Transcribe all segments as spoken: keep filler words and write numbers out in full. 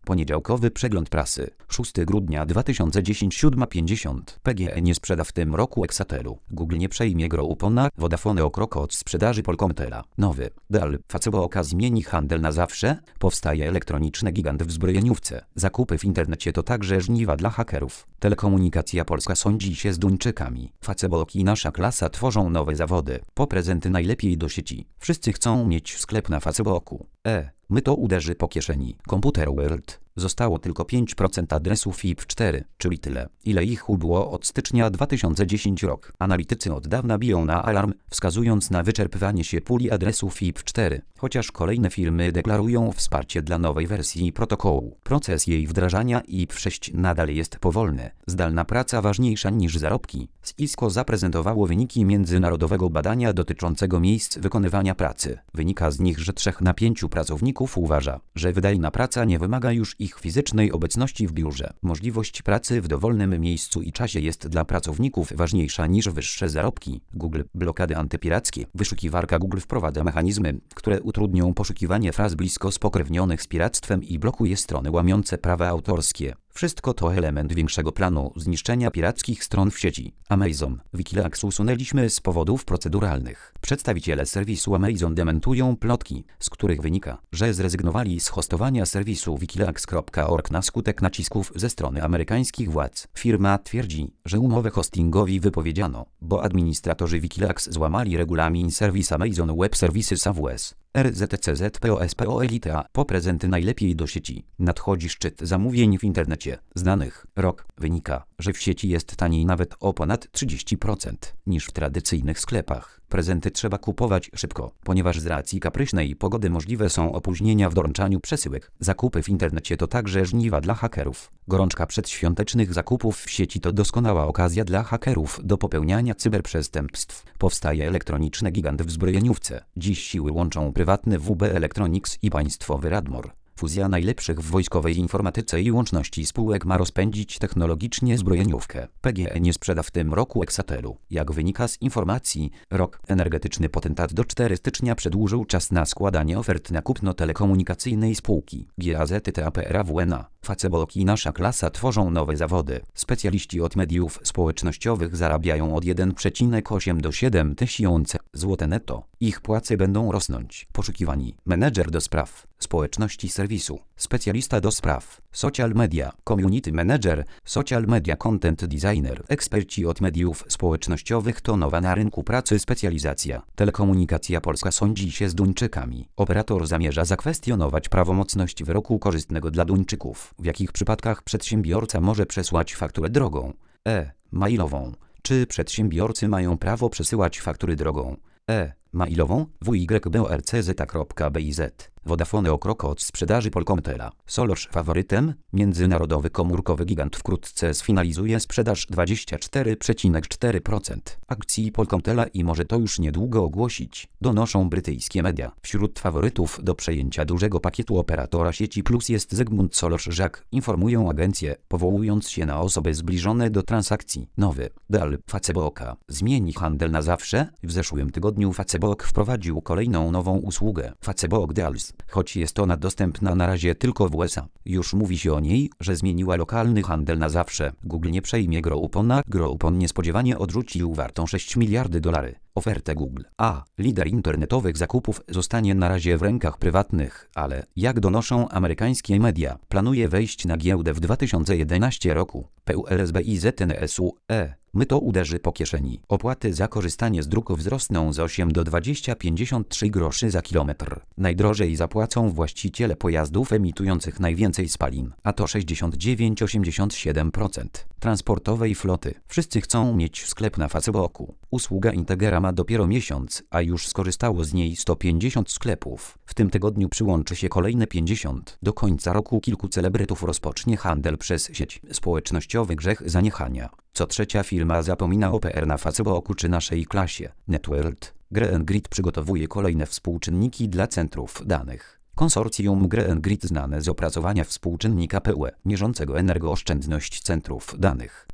Poniedziałkowy przegląd prasy. szóstego grudnia dwa tysiące dziesiątego, siódma pięćdziesiąt. P G E nie sprzeda w tym roku Exatelu. Google nie przejmie Groupona. Vodafone o krok od sprzedaży Polkomtela. Nowy. Dell. Facebook zmieni handel na zawsze. Powstaje elektroniczny gigant w zbrojeniówce. Zakupy w internecie to także żniwa dla hakerów. Telekomunikacja Polska sądzi się z Duńczykami. Facebook i Nasza Klasa tworzą nowe zawody. Po prezenty najlepiej do sieci. Wszyscy chcą mieć sklep na Facebooku. E. My to uderzy po kieszeni. Computer World. Zostało tylko pięć procent adresów I P cztery, czyli tyle, ile ich ubyło od stycznia dwa tysiące dziesiątego roku. Analitycy od dawna biją na alarm, wskazując na wyczerpywanie się puli adresów I P cztery, chociaż kolejne firmy deklarują wsparcie dla nowej wersji protokołu. Proces jej wdrażania I P sześć nadal jest powolny. Zdalna praca ważniejsza niż zarobki. Cisco zaprezentowało wyniki międzynarodowego badania dotyczącego miejsc wykonywania pracy. Wynika z nich, że trzech na pięciu pracowników uważa, że wydajna praca nie wymaga już ich fizycznej obecności w biurze. Możliwość pracy w dowolnym miejscu i czasie jest dla pracowników ważniejsza niż wyższe zarobki. Google. Blokady antypirackie. Wyszukiwarka Google wprowadza mechanizmy, które utrudnią poszukiwanie fraz blisko spokrewnionych z piractwem i blokuje strony łamiące prawa autorskie. Wszystko to element większego planu zniszczenia pirackich stron w sieci. Amazon. Wikileaks usunęliśmy z powodów proceduralnych. Przedstawiciele serwisu Amazon dementują plotki, z których wynika, że zrezygnowali z hostowania serwisu wikileaks kropka org na skutek nacisków ze strony amerykańskich władz. Firma twierdzi, że umowę hostingowi wypowiedziano, bo administratorzy Wikileaks złamali regulamin serwis Amazon Web Services A W S. R Z C Z P O S P O Elite. Po prezenty najlepiej do sieci. Nadchodzi szczyt zamówień w internecie. Znanych. Rok. Wynika, że w sieci jest taniej nawet o ponad trzydzieści procent niż w tradycyjnych sklepach. Prezenty trzeba kupować szybko, ponieważ z racji kapryśnej pogody możliwe są opóźnienia w doręczaniu przesyłek. Zakupy w internecie to także żniwa dla hakerów. Gorączka przedświątecznych zakupów w sieci to doskonała okazja dla hakerów do popełniania cyberprzestępstw. Powstaje elektroniczny gigant w zbrojeniówce. Dziś siły łączą prywatny W B Electronics i państwowy Radmor. Fuzja najlepszych w wojskowej informatyce i łączności spółek ma rozpędzić technologicznie zbrojeniówkę. P G E nie sprzeda w tym roku Exatelu. Jak wynika z informacji, rok energetyczny potentat do czwartego stycznia przedłużył czas na składanie ofert na kupno telekomunikacyjnej spółki. G A Z T A P R A W N A. Facebook i Nasza Klasa tworzą nowe zawody. Specjaliści od mediów społecznościowych zarabiają od jeden przecinek osiem do siedem tysiąca złotych netto. Ich płace będą rosnąć. Poszukiwani. Menedżer do spraw społeczności serwisu. Specjalista do spraw social media. Community manager. Social media content designer. Eksperci od mediów społecznościowych to nowa na rynku pracy specjalizacja. Telekomunikacja Polska sądzi się z Duńczykami. Operator zamierza zakwestionować prawomocność wyroku korzystnego dla Duńczyków. W jakich przypadkach przedsiębiorca może przesłać fakturę drogą? E. Mailową. Czy przedsiębiorcy mają prawo przesyłać faktury drogą? E. Mailową. W Y B O R C Z kropka B I Z. Vodafone o krok od sprzedaży Polkomtela. Solarz faworytem. Międzynarodowy komórkowy gigant wkrótce sfinalizuje sprzedaż dwadzieścia cztery przecinek cztery procent akcji Polkomtela i może to już niedługo ogłosić, donoszą brytyjskie media. Wśród faworytów do przejęcia dużego pakietu operatora sieci Plus jest Zygmunt Solorz-Żak, informują agencje, powołując się na osoby zbliżone do transakcji. Nowy. Dell. Facebook zmieni handel na zawsze. W zeszłym tygodniu Facebook wprowadził kolejną nową usługę. Facebook Deals. Choć jest ona dostępna na razie tylko w U S A. Już mówi się o niej, że zmieniła lokalny handel na zawsze. Google nie przejmie Groupona. Groupon niespodziewanie odrzucił wartą sześć miliardów dolarów ofertę Google. A. Lider internetowych zakupów zostanie na razie w rękach prywatnych, ale, jak donoszą amerykańskie media, planuje wejść na giełdę w dwa tysiące jedenastym roku. P U L S B I Z N S U E. My to uderzy po kieszeni. Opłaty za korzystanie z dróg wzrosną z osiem do dwudziestu pięćdziesiąt trzy groszy za kilometr. Najdrożej zapłacą właściciele pojazdów emitujących najwięcej spalin, a to sześćdziesiąt dziewięć przecinek osiemdziesiąt siedem procent transportowej floty. Wszyscy chcą mieć sklep na Facebooku. Usługa Integera ma dopiero miesiąc, a już skorzystało z niej sto pięćdziesiąt sklepów. W tym tygodniu przyłączy się kolejne pięćdziesiąt. Do końca roku kilku celebrytów rozpocznie handel przez sieć. Społecznościowy grzech zaniechania. Co trzecia firma zapomina o P R na Facebooku czy Naszej Klasie. NetWorld. GreenGrid przygotowuje kolejne współczynniki dla centrów danych. Konsorcjum GreenGrid znane z opracowania współczynnika P U E, mierzącego energooszczędność centrów danych.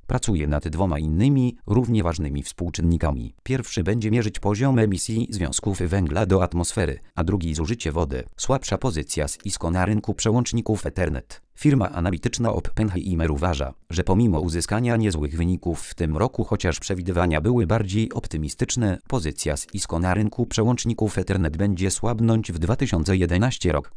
pracuje nad dwoma innymi, równie ważnymi współczynnikami. Pierwszy będzie mierzyć poziom emisji związków węgla do atmosfery, a drugi zużycie wody. Słabsza pozycja Cisco na rynku przełączników Ethernet. Firma analityczna Oppenheimer uważa, że pomimo uzyskania niezłych wyników w tym roku, chociaż przewidywania były bardziej optymistyczne, pozycja Cisco na rynku przełączników Ethernet będzie słabnąć w dwa tysiące jedenastym roku.